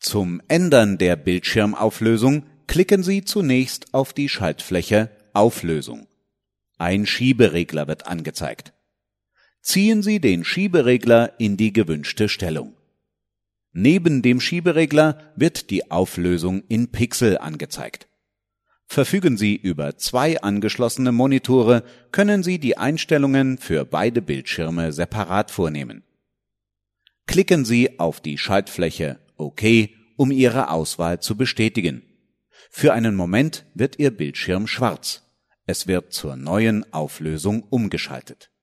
Zum Ändern der Bildschirmauflösung klicken Sie zunächst auf die Schaltfläche Auflösung. Ein Schieberegler wird angezeigt. Ziehen Sie den Schieberegler in die gewünschte Stellung. Neben dem Schieberegler wird die Auflösung in Pixel angezeigt. Verfügen Sie über 2 angeschlossene Monitore, können Sie die Einstellungen für beide Bildschirme separat vornehmen. Klicken Sie auf die Schaltfläche OK, um Ihre Auswahl zu bestätigen. Für einen Moment wird Ihr Bildschirm schwarz. Es wird zur neuen Auflösung umgeschaltet.